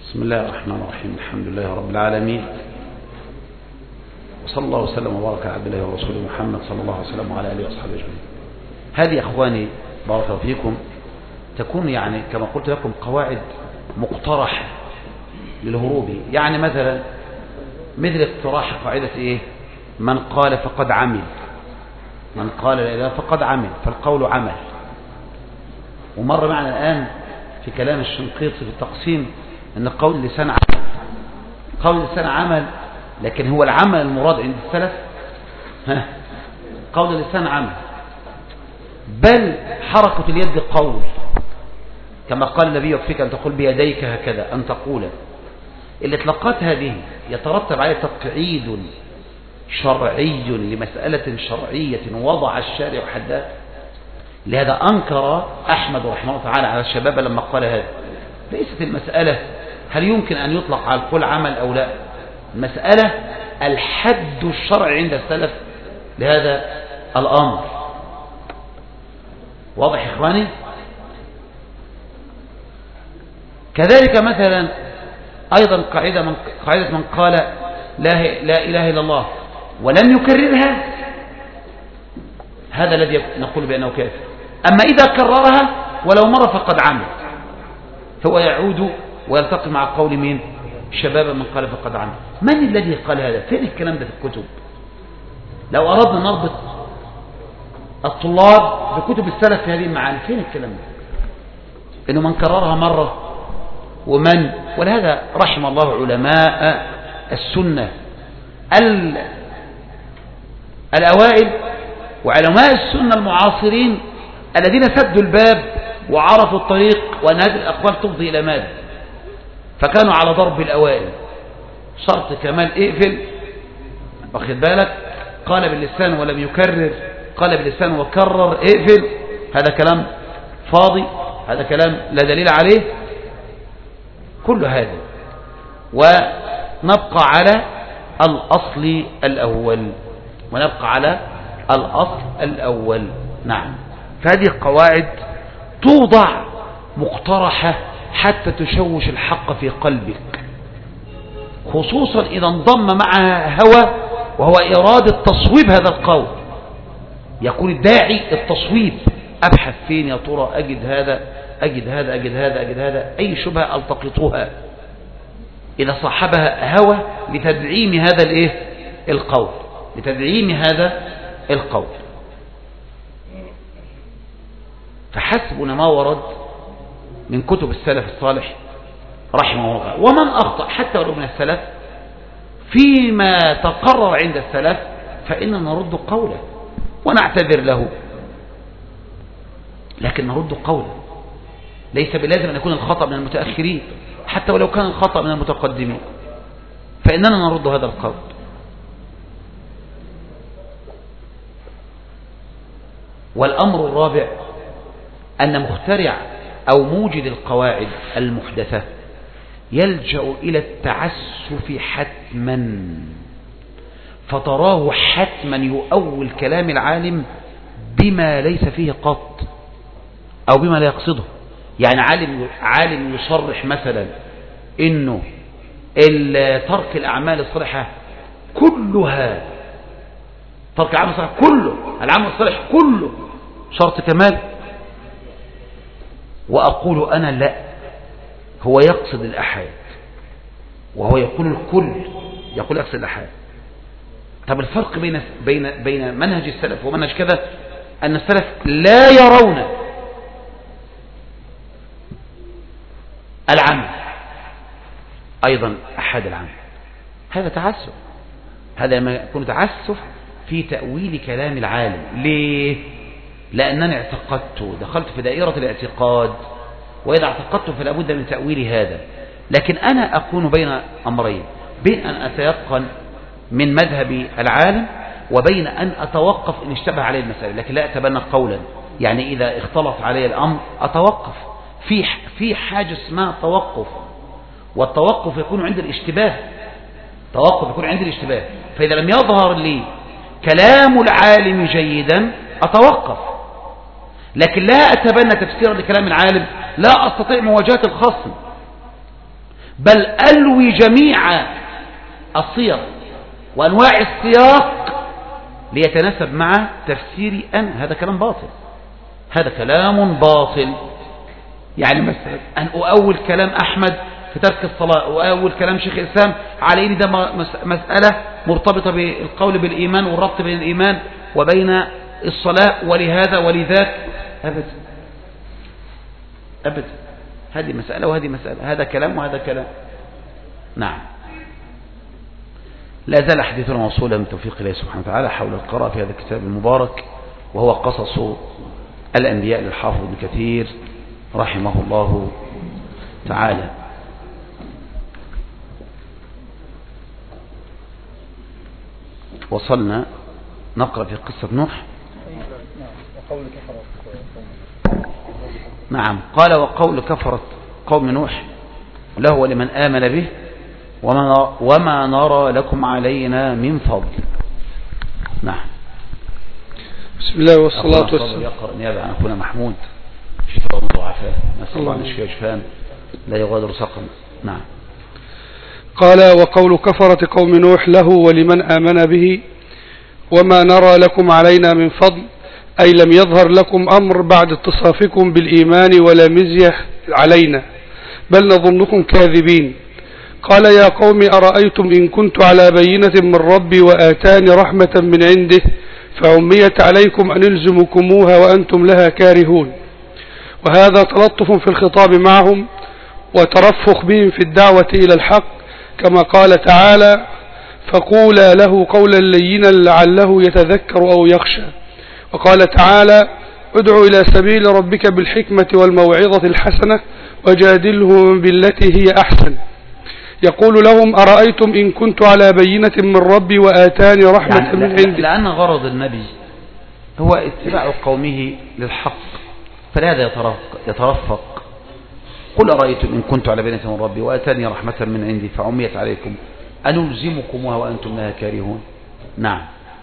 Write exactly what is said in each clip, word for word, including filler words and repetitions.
بسم الله الرحمن الرحيم. الحمد لله رب العالمين، وصلى الله وسلم وبارك على عبد الله ورسوله محمد صلى الله عليه وسلم وعلى اله واصحابه اجمعين. هذه يا اخواني بارك الله فيكم تكون يعني كما قلت لكم قواعد مقترحه للهروب. يعني مثلا مثل اقتراح قاعده ايه؟ من قال فقد عمل، من قال لا اله فقد عمل، فالقول عمل. ومر معنا الان في كلام الشنقيطي في التقسيم ان قول اللسان عمل، قول اللسان عمل، لكن هو العمل المراد عند السلف ها قول اللسان عمل، بل حركة اليد قول، كما قال النبي يكفيك أن تقول بيديك هكذا، أن تقول. الإطلاقات هذه يترتب عليها تقعيد شرعي لمسألة شرعية وضع الشارع حدها. لهذا أنكر أحمد رحمه الله تعالى على الشباب لما قال هذا. ليست المسألة هل يمكن أن يطلق على القول عمل أو لا، المسألة الحد الشرعي عند السلف لهذا الأمر. واضح إخواني؟ كذلك مثلا أيضا قاعدة من, قاعدة من قال لا, لا إله إلا الله ولم يكررها، هذا الذي نقول بأنه كافر. أما إذا كررها ولو مرة فقد عمل، فهو يعود ويلتقي مع قول مين؟ شباب من قال فقد عمل. من الذي قال هذا؟ فين الكلام ده في الكتب؟ لو أردنا نربط الطلاب بكتب السلف في هذه المعاني، فين الكلام ده؟ إنه من كررها مرة ومن، ولهذا رحم الله علماء السنة الأوائل وعلماء السنة المعاصرين الذين سدوا الباب وعرفوا الطريق وأن هذه الأقوال تفضي إلى ماذا، فكانوا على ضرب الأوائل. شرط كمال اقفل، واخد بالك؟ قال باللسان ولم يكرر، قال باللسان وكرر، اقفل. هذا كلام فاضي، هذا كلام لا دليل عليه. كل هذا ونبقى على الأصل الأول، ونبقى على الأصل الأول. نعم، فهذه القواعد توضع مقترحة حتى تشوش الحق في قلبك، خصوصا إذا انضم معها هوى، وهو إرادة تصويب هذا القول. يكون الداعي التصويب، أبحث فين يا ترى أجد هذا أجد هذا أجد هذا أجد هذا، أي شبهة ألتقطها إذا صاحبها هوى لتدعيم هذا الإيه؟ القول، لتدعيم هذا القول. فحسبنا ما ورد من كتب السلف الصالح رحمه الله، ومن أخطأ حتى ولو من السلف فيما تقرر عند السلف فإننا نرد قوله ونعتذر له، لكن نرد قوله. ليس بلازم أن يكون الخطأ من المتأخرين، حتى ولو كان الخطأ من المتقدمين فإننا نرد هذا القول. والأمر الرابع أن مخترع أو موجد القواعد المحدثة يلجأ إلى التعسف حتما، فتراه حتما يؤول كلام العالم بما ليس فيه قط أو بما لا يقصده. يعني عالم عالم يصرح مثلا إنه ترك الأعمال الصالحة كلها، ترك العمل الصالح كله، العمل الصالح كله شرط كمال، وأقول أنا لا، هو يقصد الأحاد، وهو يقول الكل، يقول يقصد الأحاد. طب الفرق بين بين بين منهج السلف ومنهج كذا أن السلف لا يرون العمل أيضا أحد العمل. هذا تعسف، هذا ما يكون تعسف في تأويل كلام العالم. ليه؟ لأنني اعتقدت، دخلت في دائرة الاعتقاد، وإذا اعتقدت فلا بد من تأويل هذا. لكن أنا أكون بين أمرين، بين أن أتيقن من مذهب العالم وبين أن أتوقف إن اشتبه عليه المسألة، لكن لا أتبنى قولا. يعني إذا اختلط علي الأمر أتوقف في في حاجة اسمها توقف، والتوقف يكون عند الاشتباه، توقف يكون عند الاشتباه. فإذا لم يظهر لي كلام العالم جيدا أتوقف، لكن لا أتبنى تفسيرا لكلام العالم، لا أستطيع مواجهة الخصم. بل ألوي جميع الصيغ وأنواع السياق ليتناسب مع تفسيري أنا. هذا كلام باطل، هذا كلام باطل. يعني مثلا أن أؤول كلام أحمد في ترك الصلاة وأول كلام شيخ الإسلام على إن ده مسألة مرتبطة بالقول بالإيمان والربط بين الإيمان وبين الصلاة ولهذا ولذاك، أبدا أبدا. هذه مسألة وهذه مسألة، هذا كلام وهذا كلام. نعم. لا زال حديثنا موصولا من توفيق الله سبحانه وتعالى حول القراءة في هذا الكتاب المبارك، وهو قصص الأنبياء للحافظ ابن كثير رحمه الله تعالى. وصلنا نقرأ في قصة نوح. نعم. قال وقول كفرت قوم نوح له ولمن آمن به وما, وما نرى لكم علينا من فضل. نعم. بسم الله والصلاة والسلام. يقرأ نيابة عن أخونا محمود شفاء وضعفاء، نسأل الله أن يشفيه شفاء لا يغادر سقما. نعم. قال وقول كفرة قوم نوح له ولمن آمن به وما نرى لكم علينا من فضل، أي لم يظهر لكم أمر بعد اتصافكم بالإيمان ولا مزية علينا، بل نظنكم كاذبين. قال يا قوم أرأيتم إن كنت على بينة من ربي وآتاني رحمة من عنده فعميت عليكم أن ألزمكموها وأنتم لها كارهون. وهذا تلطف في الخطاب معهم وترفق بهم في الدعوة إلى الحق، كما قال تعالى فقولا له قولا لينا لعله يتذكر أو يخشى. وقال تعالى ادع إلى سبيل ربك بالحكمة والموعظة الحسنة وجادلهم بالتي هي أحسن. يقول لهم أرأيتم إن كنت على بينة من ربي وآتاني رحمة يعني من عندي. لأن غرض النبي هو اتباع قومه للحق، فلهذا يترفق. قل أرأيتم إن كنت على بينة من ربي وآتاني رحمة من عندي فعميت عليكم أنلزمكموها وأنتم لها كارهون. نعم.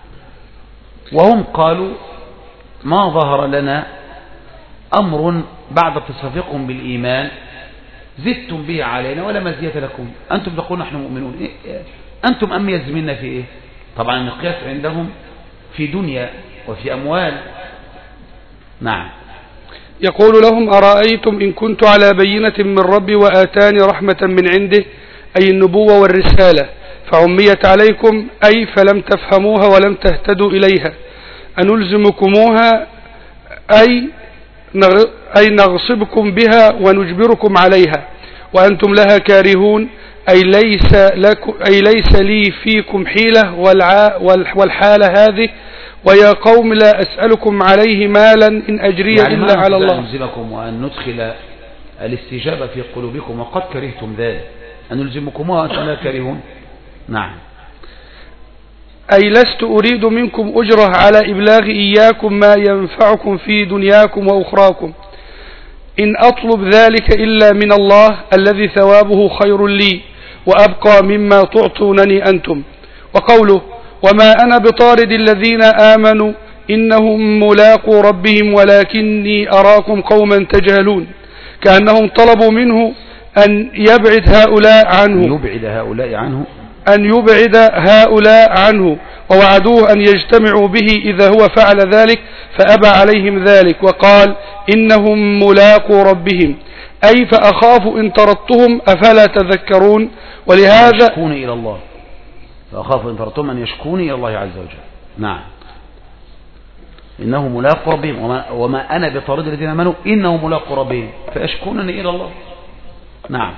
وهم قالوا ما ظهر لنا أمر بعد اتصافكم بالإيمان زدتم به علينا ولا مزية لكم، أنتم تقولون نحن مؤمنون. إيه؟ أنتم أميز منا في إيه؟ طبعا المقياس عندهم في دنيا وفي أموال. نعم. يقول لهم أرأيتم إن كنت على بينة من ربي وآتاني رحمة من عنده، أي النبوة والرسالة، فعميت عليكم أي فلم تفهموها ولم تهتدوا إليها، أنلزمكموها أي أي نغصبكم بها ونجبركم عليها وأنتم لها كارهون، أي ليس, لكم أي ليس لي فيكم حيلة والحالة هذه. ويا قوم لا أسألكم عليه مالا إن أجري يعني إلا على الله. نلزمكم وأن ندخل الاستجابة في قلوبكم وقد كرهتم ذلك، أن نلزمكموها وأنتم لا كارهون. نعم. أي لست أريد منكم أجرة على إبلاغ إياكم ما ينفعكم في دنياكم وأخراكم، إن أطلب ذلك إلا من الله الذي ثوابه خير لي وأبقى مما تعطونني أنتم. وقوله وما أنا بطارد الذين آمنوا إنهم ملاقوا ربهم ولكني أراكم قوما تجهلون، كأنهم طلبوا منه أن يبعد هؤلاء عنه يبعد هؤلاء عنه أن يبعد هؤلاء عنه ووعدوه أن يجتمعوا به إذا هو فعل ذلك فأبى عليهم ذلك، وقال إنهم ملاقوا ربهم، أي فأخاف إن طردتهم أفلا تذكرون. ولهذا يشكوني إلى الله، فأخاف إن طردتهم أن يشكوني إلى الله عز وجل. نعم. إنهم ملاقوا ربهم وما, وما أنا بطارد الذين آمنوا إنهم ملاقوا ربهم فيشكونني إلى الله. نعم.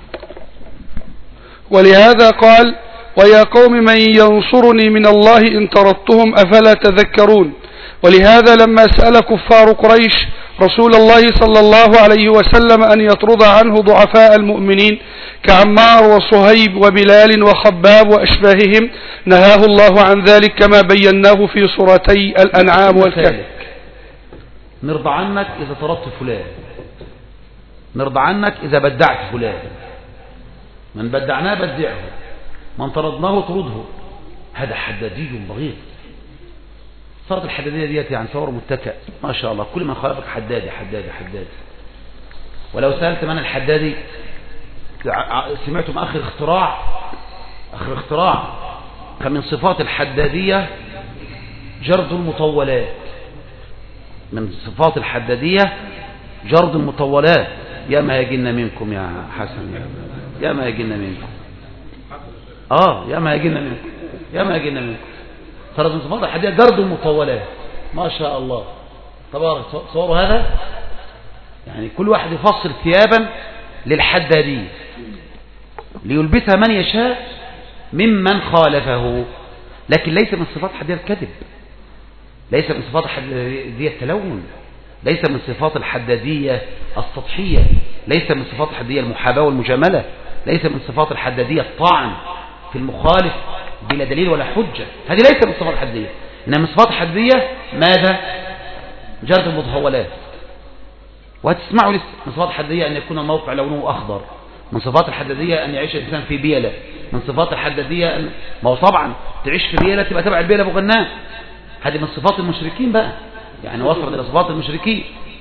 ولهذا قال ويا قوم من ينصرني من الله إن طردتهم أفلا تذكرون. ولهذا لما سأل كفار قريش رسول الله صلى الله عليه وسلم أن يطرد عنه ضعفاء المؤمنين كعمار وصهيب وبلال وخباب وأشباههم نهاه الله عن ذلك كما بيناه في سورتي الأنعام والكهف. نرضى عنك إذا طردت فلان، نرضى عنك إذا بدعت فلان، من بدعناه بدعه، من طردناه طرده. هذا حدادي بغيض. صارت الحدادية ديت يعني صور متكئ ما شاء الله، كل من خالفك حدادي حدادي حدادي. ولو سألت من الحدادي سمعتم آخر اختراع آخر اختراع فمن صفات الحدادية جرد المطولات. من صفات الحدادية جرد المطولات. يا ما يجينا منكم يا حسن، يا ما يجينا منكم، اه يا ما يجينا منكم، يا ما يجينا منكم. فرد من صفات الحدادية جرد المطولات. ما شاء الله تبارك. صوروا هذا، يعني كل واحد يفصل ثيابا للحدادية ليلبسها من يشاء ممن خالفه. لكن ليس من صفات الحدادية الكذب، ليس من صفات الحدادية التلون، ليس من صفات الحدادية السطحية، ليس من صفات الحدادية المحاباة والمجاملة، ليس من صفات الحدادية الطعن في المخالف بلا دليل ولا حجة. هذه ليس من صفات الحدادية. إنما من صفات الحدادية ماذا؟ جرد المتطولات. وهتسمعوا لسه من صفات الحدادية أن يكون الموقع لونه أخضر. من صفات الحدادية أن يعيش الإنسان في بيلة. من صفات الحدادية أن ما هو طبعا تعيش في بيلة تبقى تبع البيلة أبو غنام. هذه من صفات المشركين بقى، يعني وصلت إلى صفات المشركين.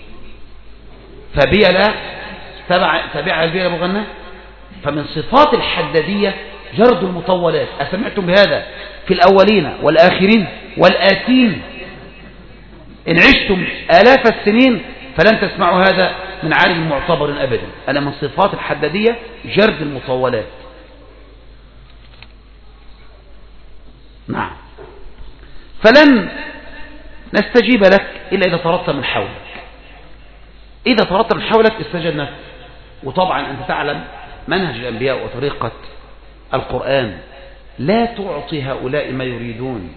فبيلة تبع تبع البيلة أبو غنام. فمن صفات الحدادية جرد المطولات. أسمعتم بهذا في الأولين والآخرين والآتين؟ إن عشتم آلاف السنين فلن تسمعوا هذا من عالم معتبر أبدا. أنا من صفات الحدادية جرد المطولات. نعم. فلن نستجيب لك إلا إذا طردت من حولك. إذا طردت من حولك استجبنا. وطبعا أنت تعلم منهج الأنبياء وطريقة القرآن لا تعطي هؤلاء ما يريدون.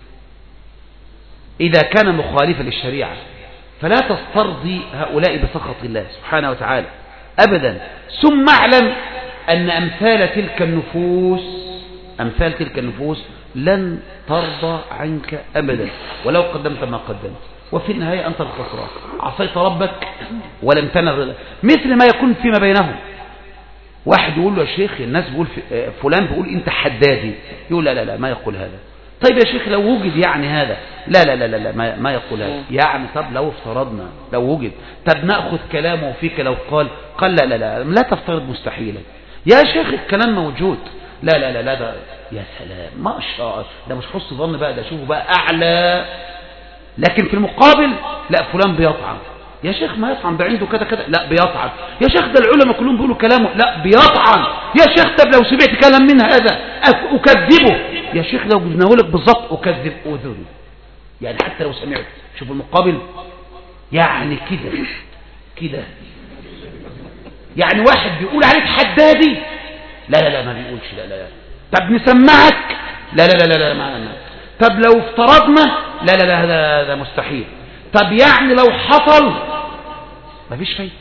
إذا كان مخالفا للشريعة فلا تسترضي هؤلاء بسخط الله سبحانه وتعالى أبدا. ثم اعلم أن أمثال تلك النفوس أمثال تلك النفوس لن ترضى عنك أبدا ولو قدمت ما قدمت. وفي النهاية أنت الخسران. عصيت ربك ولم تنل مثل ما يكون فيما بينهم. واحد يقول له يا شيخ الناس بيقول فلان بيقول أنت حدادي، يقول لا لا لا ما يقول هذا. طيب يا شيخ لو وجد يعني هذا، لا لا لا لا, لا ما, ما يقول هذا. يعني طب لو افترضنا لو وجد، طب نأخذ كلامه فيك لو قال قال لا لا لا لا تفترض مستحيلا. يا شيخ الكلام موجود. لا لا لا لا ده يا سلام ما شاء الله، ده مش حسن ظن بقى، ده شوفوا بقى أعلى. لكن في المقابل لا فلان بيطعن. يا شيخ ما يطعن، ده عنده كذا كذا، لا بيطعن. يا شيخ ده العلماء كلهم بيقولوا كلامه، لا بيطعن. يا شيخ طب لو سمعت كلام من هذا أكذبه. يا شيخ لو جبناه لك بالضبط أكذب أذني. يعني حتى لو سمعت، شوف المقابل يعني كده كده. يعني واحد بيقول عليك حدادي، لا لا لا ما بيقولش، لا لا لا. طب نسمعك، لا لا لا لا لا ما ما. طب لو افترضنا، لا لا لا هذا هذا مستحيل. طب يعني لو حصل، ما فيش فايدة.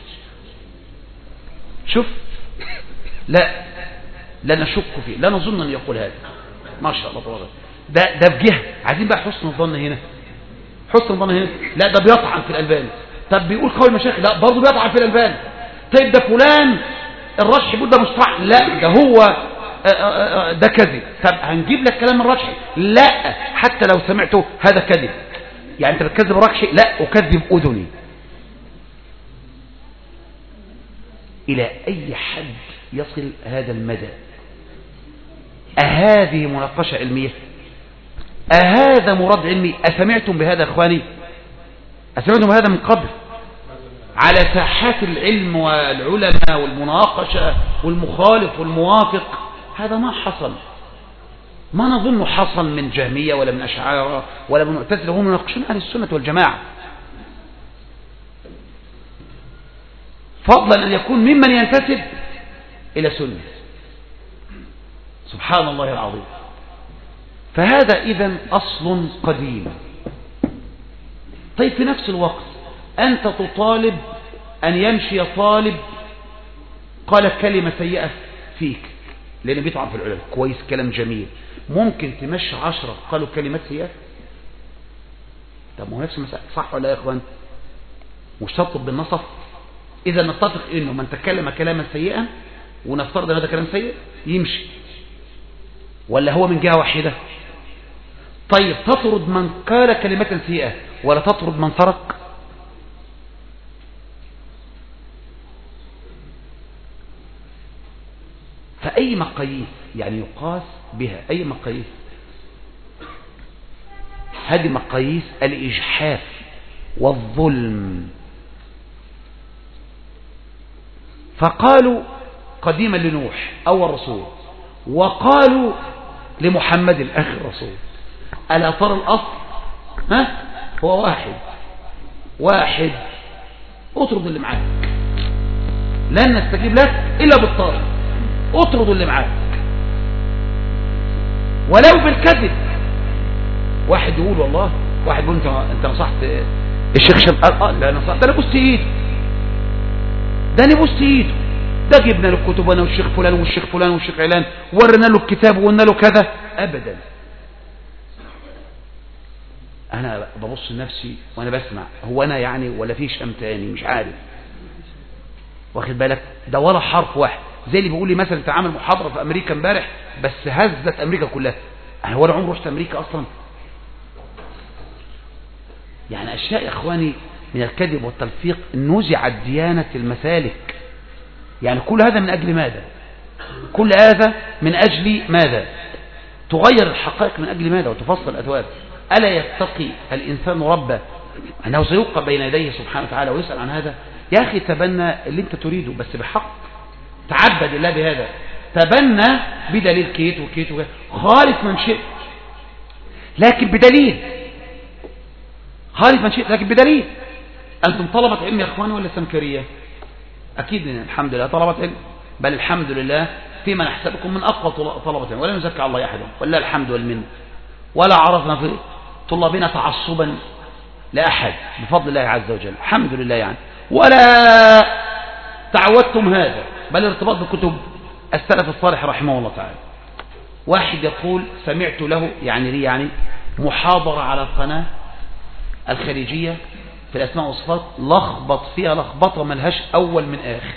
شوف لا لا نشك فيه، لا نظن ان يقول هذا. ما شاء الله تبارك. ده ده في جهه عايزين بقى حسن الظن هنا، حسن الظن هنا. لا ده بيطعن في الألباني. طب بيقول قول المشايخ، لا برضه بيطعن في الألباني. طيب ده فلان الرشح بيقول ده مصطلح، لا ده هو ده كذب. طب هنجيب لك كلام الرشح، لا حتى لو سمعته هذا كذب. يعني انت بتكذب الرشح، لا اكذب اذني. الى اي حد يصل هذا المدى؟ أهذه مناقشة علمية؟ أهذا مراد علمي؟ أسمعتم بهذا يا اخواني؟ أسمعتم بهذا من قبل على ساحات العلم والعلماء والمناقشة والمخالف والموافق؟ هذا ما حصل، ما نظن حصل من جهمية ولا من أشعار ولا من معتزلة. هم يناقشون أهل السنة والجماعة، فضلا أن يكون ممن ينتسب إلى سنة. سبحان الله العظيم. فهذا إذن أصل قديم. طيب في نفس الوقت أنت تطالب أن يمشي طالب قال كلمة سيئة فيك، لأنه بيطعن في العلماء، كويس كلام جميل، ممكن تمشي عشرة قالوا كلمات سيئة؟ طب ما هو نفس المسألة، صح ولا يا إخوان؟ مش تطلب بالنصف؟ إذا نتفق إنه من تكلم كلاما سيئا ونفترض أن هذا كلام سيء يمشي، ولا هو من جهة واحدة؟ طيب تطرد من قال كلمة سيئة ولا تطرد من سرق؟ بأي مقاييس يعني يقاس بها أي مقاييس؟ هذه مقاييس الإجحاف والظلم. فقالوا قديما لنوح أول رسول، وقالوا لمحمد آخر رسول. ألا ترى الأصل ها هو واحد واحد، اطرد اللي معاك، لن نستجيب لك إلا بالطاعة، اطرد اللي معاك ولو بالكذب. واحد يقول والله، واحد يقول انت انت نصحت الشيخ شاب، قال اه لا نصحت، ده انا بوست ايده، ده انا بوست ايده، ده جبنا له الكتب انا والشيخ فلان والشيخ فلان والشيخ علان، ورنا له الكتاب وقلنا له كذا. ابدا، انا ببص لنفسي وانا بسمع، هو انا يعني ولا في شام تاني مش عارف، واخد بالك؟ ده ولا حرف واحد. زي اللي بيقول لي مثلا انت عامل محاضره في امريكا امبارح بس هزت امريكا كلها، انا ولا عمري رحت امريكا اصلا. يعني اشياء يا اخواني من الكذب والتلفيق نزعت ديانه المسالك. يعني كل هذا من اجل ماذا؟ كل هذا من اجل ماذا؟ تغير الحقائق من اجل ماذا وتفصل الاثواب. الا يتقي الانسان ربه انه سيوقف بين يديه سبحانه وتعالى ويسال عن هذا؟ يا اخي تبنى اللي انت تريده بس بحق، تعبد الله بهذا، تبنى بدليل كيت وكيت وكيت، خالف من شئت لكن بدليل، خالف من شئت لكن بدليل. أنتم طلبة علم يا أخواني ولا سمكرية؟ أكيد الحمد لله طلبة علم، بل الحمد لله فيما نحسبكم من أقوى طلبة علم، ولا نزكى الله أحدا، ولا الحمد والمنه، ولا عرفنا في طلابنا تعصبا لأحد بفضل الله عز وجل، الحمد لله يعني، ولا تعودتم هذا، بل الارتباط بكتب السلف الصالح رحمه الله تعالى. واحد يقول سمعت له يعني لي يعني محاضرة على القناة الخليجية في الأسماء والصفات، لخبط فيها لخبطة ملهاش أول من آخر،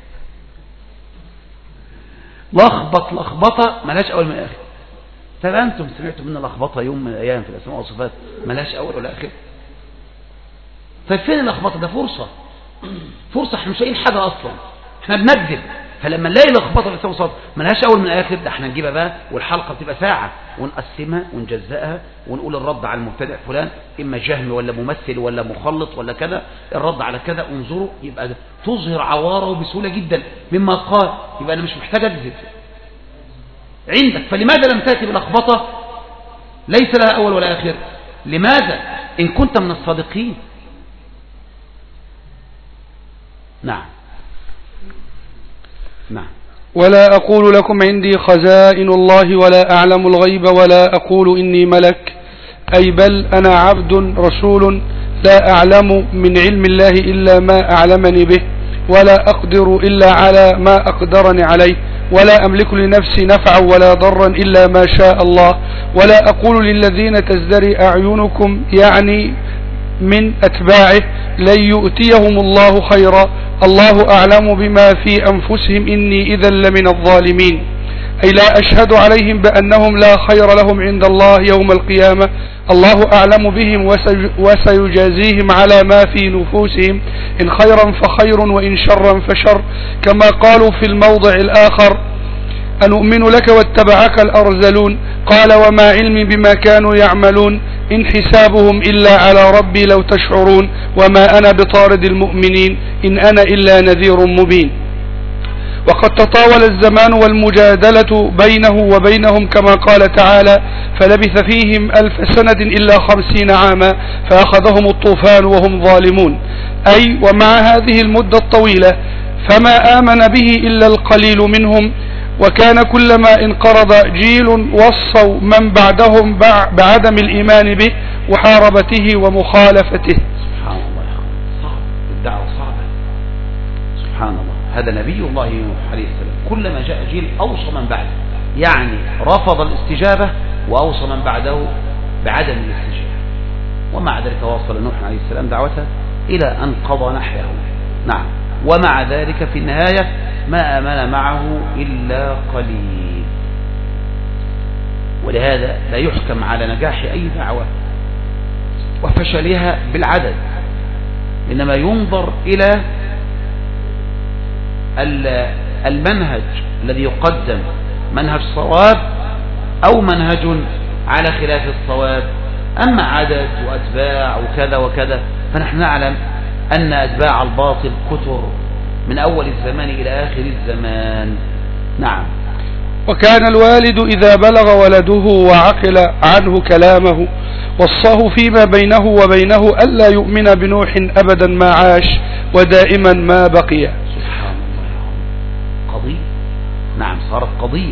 لخبط لخبطة ملهاش أول من آخر. طب أنتم سمعتوا منا لخبطة يوم من الأيام في الأسماء والصفات ملهاش أول ولا آخر؟ طيب فين اللخبطة؟ ده فرصة، فرصة، احنا مش لاقيين حاجة أصلا، احنا بنكذب. فلما نلاقي لخبطه في الاسماء والصفات ملهاش اول من اخر، ده احنا نجيبها بقى والحلقه بتبقى ساعه ونقسمها ونجزئها ونقول الرد على المبتدع فلان اما جهم ولا ممثل ولا مخلط ولا كذا، الرد على كذا انظروا، يبقى تظهر عواره بسهوله جدا مما قال، يبقى انا مش محتاج اكذب عندك. فلماذا لم تاتي بلخبطه ليس لها اول ولا اخر؟ لماذا ان كنت من الصادقين؟ نعم نعم. ولا أقول لكم عندي خزائن الله ولا أعلم الغيب ولا أقول إني ملك، أي بل أنا عبد رسول لا أعلم من علم الله إلا ما أعلمني به، ولا أقدر إلا على ما أقدرني عليه، ولا أملك لنفسي نفعا ولا ضرا إلا ما شاء الله، ولا أقول للذين تزدري أعينكم يعني من أتباعه لن يؤتيهم الله خيرا، الله أعلم بما في أنفسهم إني إذا لمن الظالمين، أي لا أشهد عليهم بأنهم لا خير لهم عند الله يوم القيامة، الله أعلم بهم وسيجازيهم على ما في نفوسهم، إن خيرا فخير وإن شرا فشر، كما قالوا في الموضع الآخر أنؤمن لك واتبعك الأرذلون، قال وما علمي بما كانوا يعملون إن حسابهم إلا على ربي لو تشعرون، وما أنا بطارد المؤمنين إن أنا إلا نذير مبين. وقد تطاول الزمان والمجادلة بينه وبينهم كما قال تعالى فلبث فيهم ألف سنة إلا خمسين عاما فأخذهم الطوفان وهم ظالمون، أي ومع هذه المدة الطويلة فما آمن به إلا القليل منهم، وكان كلما انقرض جيل وصوا من بعدهم بعدم الإيمان به وحاربته ومخالفته. سبحان الله، صعب الدعوة صعبة، سبحان الله. هذا نبي الله نوح عليه السلام كلما جاء جيل أوصى من بعده، يعني رفض الاستجابة وأوصى من بعده بعدم الاستجابة، ومع ذلك واصل نوح عليه السلام دعوته إلى أن قضى نحيه. نعم، ومع ذلك في النهاية ما آمن معه إلا قليل. ولهذا لا يحكم على نجاح أي دعوة وفشلها بالعدد، إنما ينظر إلى المنهج الذي يقدم منهج صواب أو منهج على خلاف الصواب. أما عدد وأتباع وكذا وكذا فنحن نعلم أن أتباع الباطل كثر من أول الزمان إلى آخر الزمان. نعم. وكان الوالد إذا بلغ ولده وعقل عنه كلامه وصاه فيما بينه وبينه ألا يؤمن بنوح أبدا ما عاش ودائما ما بقي. سبحان الله. قضية. نعم صارت قضية.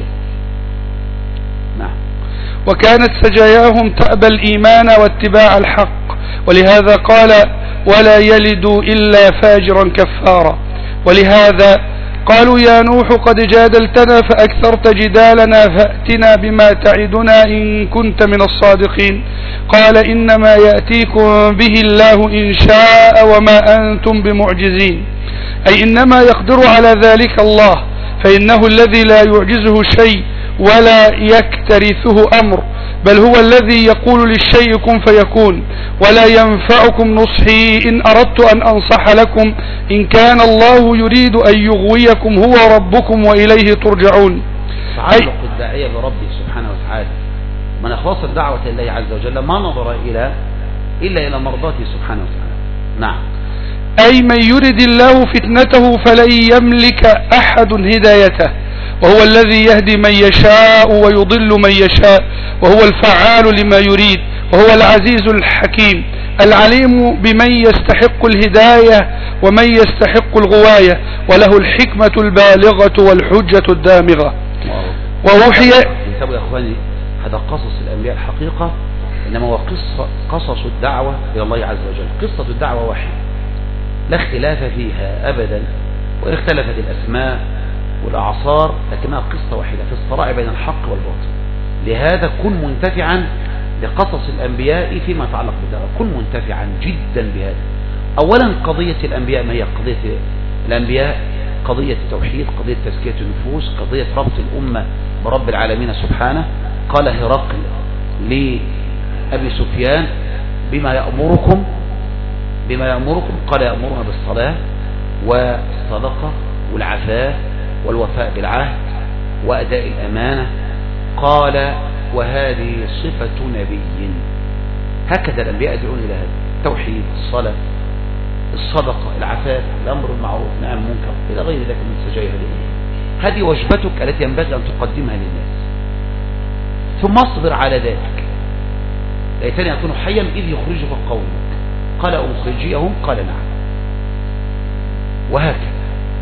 نعم. وكانت سجاياهم تأبى الإيمان واتباع الحق، ولهذا قال ولا يلد إلا فاجرا كفارا. ولهذا قالوا يا نوح قد جادلتنا فأكثرت جدالنا فأتنا بما تعدنا إن كنت من الصادقين. قال إنما يأتيكم به الله إن شاء وما أنتم بمعجزين، أي إنما يقدر على ذلك الله، فإنه الذي لا يعجزه شيء ولا يكترثه أمر، بل هو الذي يقول للشيء كن فيكون. ولا ينفعكم نصحي إن أردت أن أنصح لكم إن كان الله يريد أن يغويكم هو ربكم وإليه ترجعون. تعلق الداعية بربه سبحانه وتعالى من أخلاص الدعوة لله عز وجل ما نظر إلى إلا إلى مرضاته سبحانه وتعالى. نعم. أي من يرد الله فتنته فلن يملك أحد هدايته، وهو الذي يهدي من يشاء ويضل من يشاء، وهو الفعال لما يريد، وهو العزيز الحكيم العليم بمن يستحق الهداية ومن يستحق الغواية، وله الحكمة البالغة والحجة الدامغة. ووحي انتبهوا يا أخواني، هذا قصص الأنبياء الحقيقة، إنما هو قصة قصص الدعوة إلى الله عز وجل. قصة الدعوة واحدة لا اختلاف فيها أبدا، وإن اختلفت الأسماء والأعصار لكنها قصة واحدة في الصراع بين الحق والباطل. لهذا كن منتفعا لقصص الأنبياء فيما يتعلق بالدعوة، كن منتفعا جدا بهذا. أولا قضية الأنبياء ما هي قضية الأنبياء؟ قضية التوحيد، قضية تزكية النفوس، قضية ربط الأمة برب العالمين سبحانه. قال هرقل لأبي سفيان بما يأمركم بما يأمركم قال يأمرنا بالصلاة والصدقة والعفاف والوفاء بالعهد وأداء الأمانة. قال وهذه صفة نبي. هكذا الأنبياء يدعون إلى هذا: التوحيد، الصلاة، الصدقة، العفاف، الأمر بالمعروف، نهي عن المنكر، إلى غير ذلك من سجايا الأمة. هذه وجبتك التي ينبغي أن تقدمها للناس، ثم اصبر على ذلك. ليتني أكون حيا إذ يخرجك قومك قال أخرجيهم قال نعم. وهكذا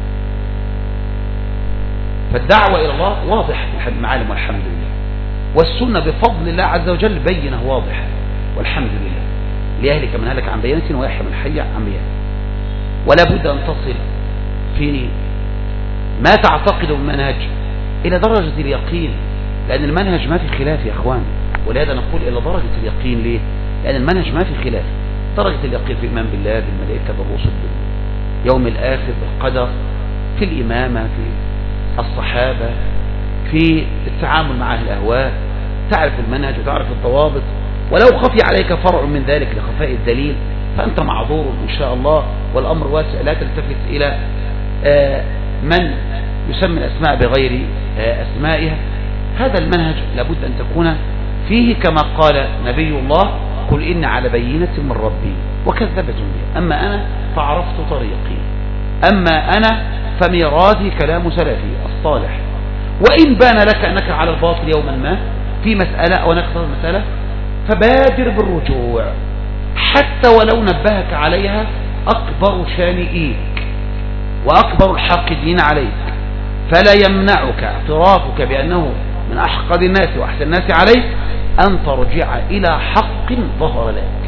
فالدعوة إلى الله واضحة في المعالم والحمد لله، والسنة بفضل الله عز وجل بينة واضحة والحمد لله. ليهلك من هلك عن بينة ويحيى من حي عن بينة. ولا بد أن تصل في ما تعتقد المنهج إلى درجة اليقين، لأن المنهج ما في خلاف يا أخوان. ولهذا نقول إلى درجة اليقين. ليه؟ لأن المنهج ما في خلاف. درجة اليقين في الإيمان بالله، بالملائكة، بالرسل، باليوم الآخر، بالقدر، في الإمامة، في الصحابة، في التعامل مع أهل الأهواء. تعرف المنهج وتعرف الضوابط، ولو خفي عليك فرع من ذلك لخفاء الدليل فأنت معذور إن شاء الله، والأمر واسع. لا تلتفت إلى من يسمي الأسماء بغير أسمائها. هذا المنهج لابد أن تكون فيه كما قال نبي الله: قل إن على بينة من ربي وكذبت بي، أما أنا فعرفت طريقي، أما أنا فميراثي كلام سلفي الصالح. وإن بان لك أنك على الباطل يوما ما في مسألة أو نكثر مسألة فبادر بالرجوع، حتى ولو نبهك عليها أكبر شانئيك وأكبر الحاقدين عليك، فلا يمنعك اعترافك بأنه من أحقد الناس وأحسن الناس عليك أن ترجع إلى حق ظهر لك.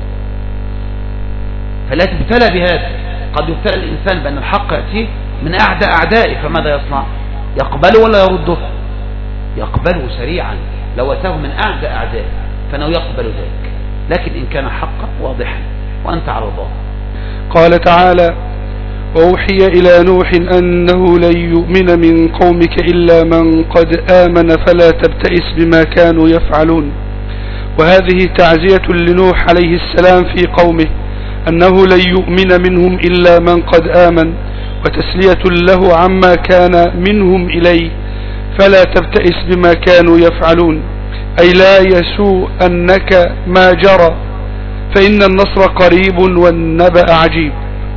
فلا تبتلى بهذا. قد يبتلى الإنسان بأن الحق يأتيه من أعداء أعدائه، فماذا يصنع؟ يقبله ولا يرده؟ يقبله سريعا لو أتاه من أعداء أعدائه، فإنه يقبل ذلك. لكن إن كان حقا واضحا وأنت على الباطل. قال تعالى: وأوحي إلى نوح أنه لن يؤمن من قومك إلا من قد آمن فلا تبتئس بما كانوا يفعلون. وهذه تعزية لنوح عليه السلام في قومه أنه لن يؤمن منهم إلا من قد آمن، وتسلية له عما كان منهم إليه، فلا تبتئس بما كانوا يفعلون، أي لا يسوءنك ما جرى، فإن النصر قريب والنبأ عجيب.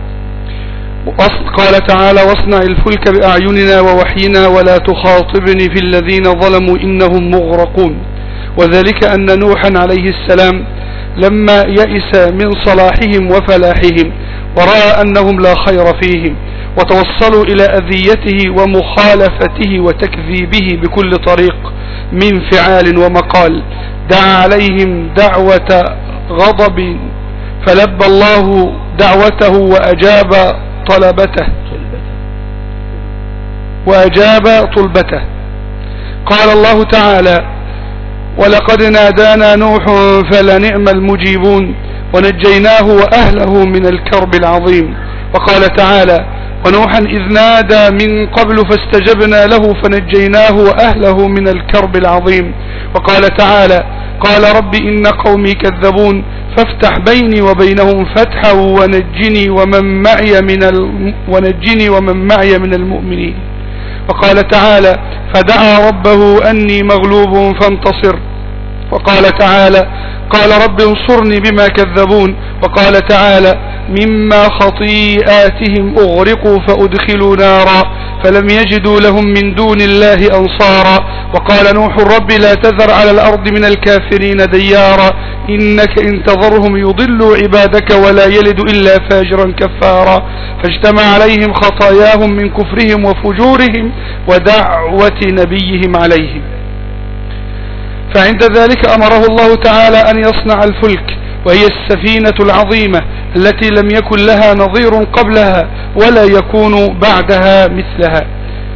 قال تعالى: واصنع الفلك بأعيننا ووحينا ولا تخاطبني في الذين ظلموا إنهم مغرقون. وذلك أن نوحا عليه السلام لما يئس من صلاحهم وفلاحهم ورأى أنهم لا خير فيهم وتوصلوا إلى أذيته ومخالفته وتكذيبه بكل طريق من فعال ومقال، دعا عليهم دعوة غضب فلبى الله دعوته وأجاب طلبته وأجاب طلبته. قال الله تعالى: ولقد نادانا نوح فلنعم المجيبون ونجيناه وأهله من الكرب العظيم. وقال تعالى: ونوحا إذ نادى من قبل فاستجبنا له فنجيناه وأهله من الكرب العظيم. وقال تعالى: قال رب إن قومي كذبون فافتح بيني وبينهم فتحا ونجني ومن معي من الم... ونجني ومن معي من المؤمنين. وقال تعالى: فدعا ربه أني مغلوب فانتصر. وقال تعالى: قال رب انصرني بما كذبون. وقال تعالى: مما خطيئاتهم أغرقوا فأدخلوا نارا فلم يجدوا لهم من دون الله أنصارا. وقال نوح رب لا تذر على الأرض من الكافرين ديارا إنك إن تذرهم يضلوا عبادك ولا يلد إلا فاجرا كفارا. فاجتمع عليهم خطاياهم من كفرهم وفجورهم ودعوة نبيهم عليهم. فعند ذلك أمره الله تعالى أن يصنع الفلك، وهي السفينة العظيمة التي لم يكن لها نظير قبلها ولا يكون بعدها مثلها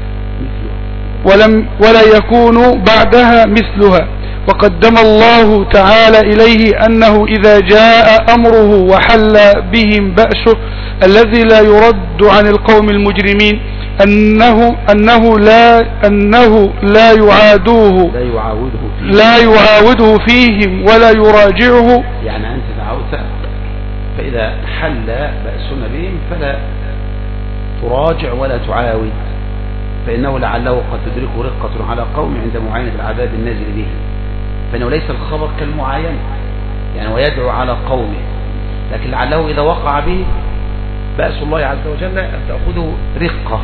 ولم ولا يكون بعدها مثلها. وقدم الله تعالى إليه أنه إذا جاء أمره وحل بهم بأسه الذي لا يرد عن القوم المجرمين أنه أنه لا أنه لا يعادوه لا يعاوده فيهم, لا يعاوده فيهم ولا يراجعه. يعني أنت دعوت فإذا حل بأسنا بهم فلا تراجع ولا تعاود، فإنه لعله قد تدركه رقة على قوم عند معاينة العذاب النازل به، فإنه ليس الخبر كالمعاينة يعني ويدعو على قومه، لكن لعله إذا وقع به بأس الله عز وجل أن تأخذه رقة.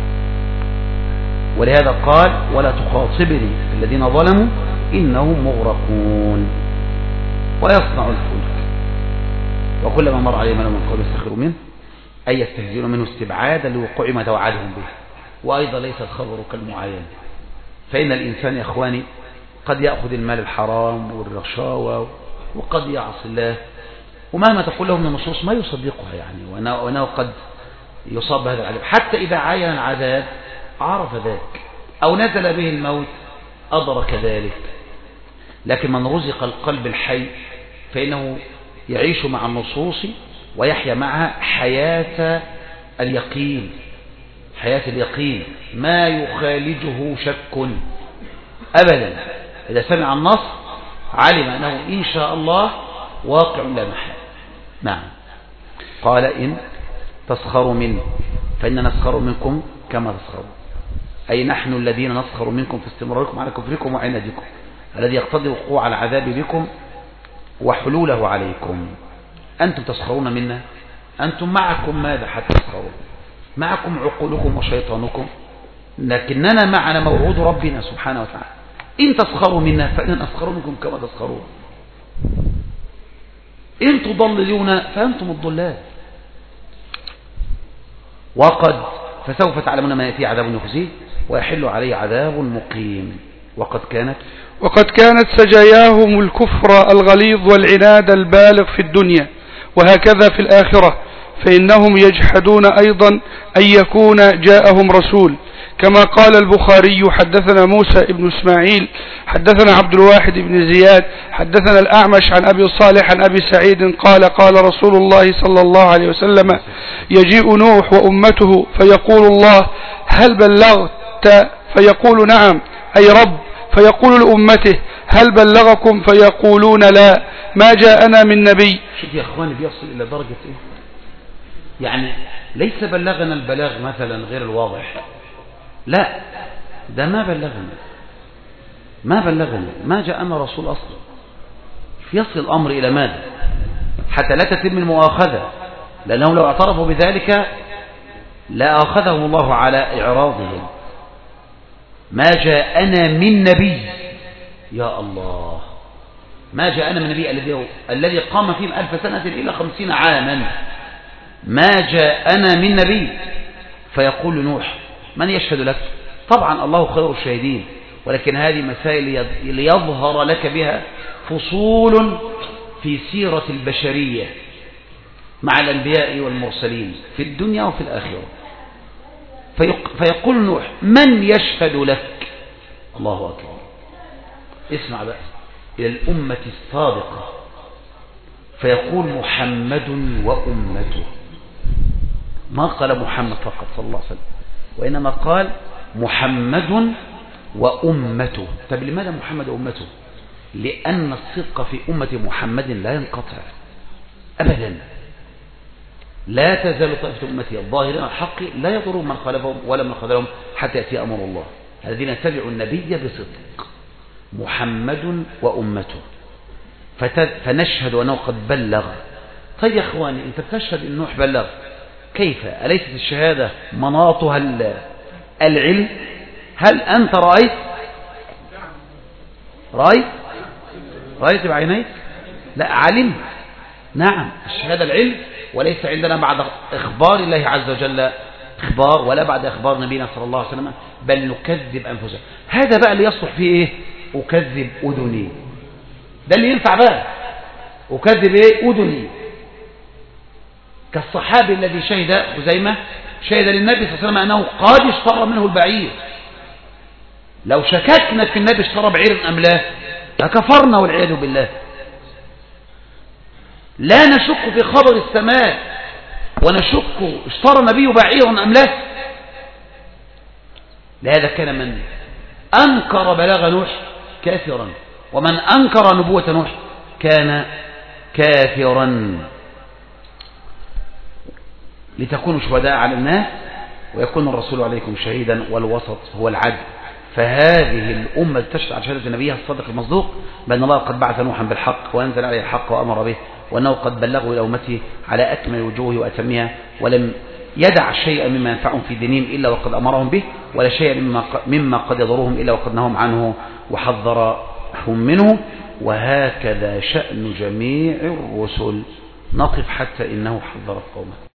ولهذا قال: ولا تخاطبني الذين ظلموا إنهم مغرقون. ويصنع الفلك وكلما مر عليه من قبل يستخروا منه أي يستهزئون منه استبعادا لوقوع ما توعدهم به. وأيضا ليس الخبر كالمعاينة، فإن الإنسان يا إخواني قد يأخذ المال الحرام والرشاوى وقد يعصي الله، ومهما تقول له من النصوص ما يصدقها يعني، وأنه قد يصاب بهذا العذاب. حتى إذا عاين العذاب عرف ذلك، أو نزل به الموت أدرك ذلك. لكن من رزق القلب الحي فإنه يعيش مع النصوص ويحيا معها حياة اليقين، حياة اليقين ما يخالجه شك أبدا. إذا سمع النص علم أنه إن شاء الله واقع لا محال. نعم. قال: إن تسخروا منه فإننا نسخر منكم كما تسخرون، أي نحن الذين نسخر منكم في استمراركم على كفركم وعنادكم الذي يقتضي وقوع العذاب بكم وحلوله عليكم. أنتم تسخرون منا، أنتم معكم ماذا حتى تسخرون؟ معكم عقولكم وشيطانكم، لكننا معنا موعود ربنا سبحانه وتعالى. إن تسخروا منا فإننا نسخر منكم كما تسخرون، إن تضللون فأنتم الضلال. وقد فسوف تعلمون ما يأتي عذاب يخزيه ويحل عليه عذاب مقيم. وقد كانت وقد كانت سجاياهم الكفر الغليظ والعناد البالغ في الدنيا، وهكذا في الآخرة، فإنهم يجحدون أيضا أن يكون جاءهم رسول، كما قال البخاري: حدثنا موسى ابن إسماعيل حدثنا عبد الواحد بن زياد حدثنا الأعمش عن أبي صالح عن أبي سعيد قال: قال رسول الله صلى الله عليه وسلم: يجيء نوح وأمته فيقول الله: هل بلغت؟ فيقول: نعم أي رب. فيقول لأمته: هل بلغكم؟ فيقولون: لا، ما جاءنا من نبي. شوف يا أخواني بيصل إلى درجة إيه؟ يعني ليس بلغنا البلاغ مثلا غير الواضح، لا، ده ما بلغنا ما بلغنا ما جاءنا رسول أصلا. يصل الأمر إلى ماذا؟ حتى لا تتم المؤاخذة، لأنهم لو اعترفوا بذلك لا أخذهم الله على إعراضهم. ما جاءنا من نبي، يا الله، ما جاءنا من نبي الذي الذي قام فيهم ألف سنة إلا خمسين عاما. ما جاءنا من نبي. فيقول نوح: من يشهد لك؟ طبعا الله خير الشاهدين، ولكن هذه مسائل ليظهر لك بها فصول في سيرة البشرية مع الأنبياء والمرسلين في الدنيا وفي الآخرة. فيقول نوح: من يشهد لك؟ الله أكبر. اسمع بقى إلى الأمة الصادقة، فيقول: محمد وأمته. ما قال محمد فقط صلى الله عليه وسلم، وإنما قال محمد وأمته. طب لماذا محمد وأمته؟ لأن الصدق في أمة محمد لا ينقطع أبدا. لا تزال طائفة أمتي الظاهرين الحق لا يضرهم من خالفهم ولا من خذلهم حتى يأتي أمر الله. الذين اتبعوا النبي بصدق محمد وأمته. فنشهد أنه قد بلغ. طيب يا أخواني، أنت بتشهد أن نوح بلغ، كيف؟ أليست الشهادة مناطها العلم؟ هل أنت رأيت رأيت رأيت بعينيك؟ لا، علم. نعم، الشهادة العلم، وليس عندنا بعد إخبار الله عز وجل إخبار، ولا بعد إخبار نبينا صلى الله عليه وسلم، بل نكذب أنفسنا. هذا بقى اللي يصلح فيه إيه؟ أكذب أذني. ده اللي ينفع بقى، أكذب إيه؟ أذني. كالصحابي الذي شهد خزيمة شهد للنبي صلى الله عليه وسلم أنه قد اشترى منه البعير. لو شككنا في النبي اشترى بعير أم لا لكفرنا والعياذ بالله. لا نشك في خبر السماء ونشك اشترى النبي بعيرا أم لا. لهذا كان من أنكر بلاغ نوح كافرا، ومن أنكر نبوة نوح كان كافرا. لتكونوا شهداء على الناس ويكون الرسول عليكم شهيدا، والوسط هو العدل. فهذه الأمة تشهد على شهادة نبيها الصادق المصدوق بأن الله قد بعث نوحا بالحق وأنزل عليه الحق وأمر به، وأنه قد بلغه إلى أمته على أكمل وجوه وأتمها، ولم يدع شيئا مما ينفعهم في دينهم إلا وقد أمرهم به، ولا شيئا مما قد يضرهم إلا وقد نههم عنه وحذرهم منه. وهكذا شأن جميع الرسل. نقف حتى إنه حذر قومه.